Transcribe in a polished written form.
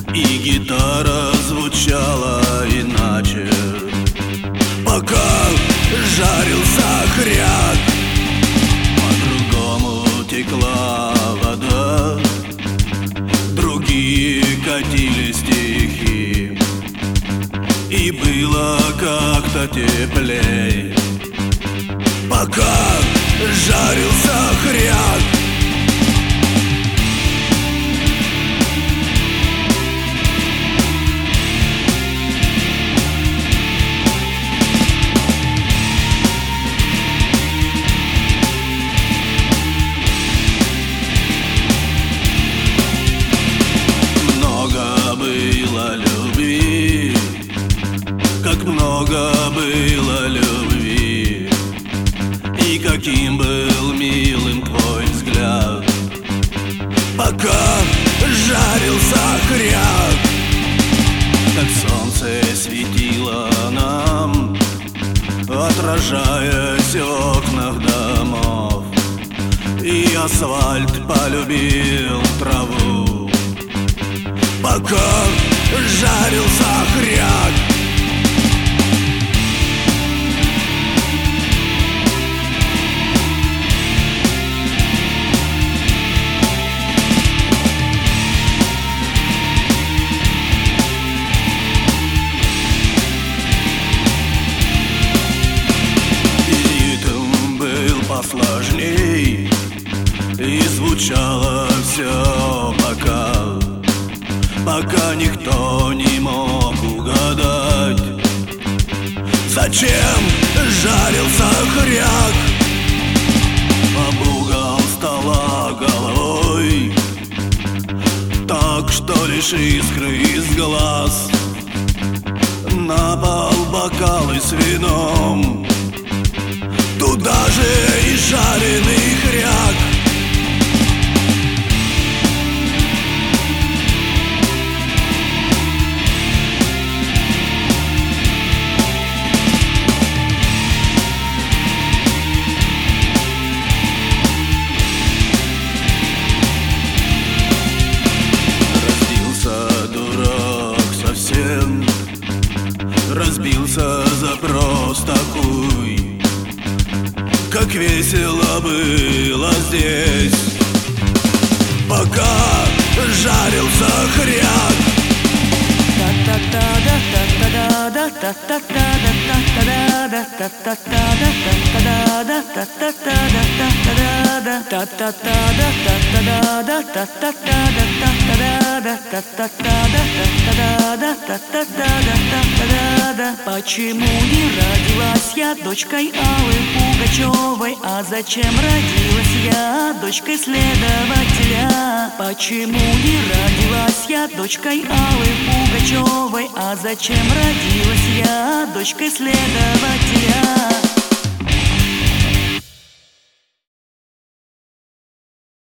и гитара звучала иначе. Пока жарился хряк, по-другому текла вода, другие катили стихи, и было как-то теплей. Пока жарился хряк, как много было любви, и каким был милым твой взгляд. Пока жарился хряк, как солнце светило нам, отражаясь в окнах домов, и асфальт полюбил траву. Пока жарился хряк, посложней, и звучало все пока никто не мог угадать, зачем жарился хряк об угол стола головой, так что лишь искры из глаз на пол бокалы с вином. Туда же и жареный хряк. Разбился дурак совсем, разбился за просто хуй. Как весело было здесь, пока жарился хряк. Почему не родилась я дочкой Аллы Пугачевой? А зачем родилась я дочкой следователя? Почему не родилась я дочкой Аллы Пугачевой? А зачем родилась я дочкой следователя?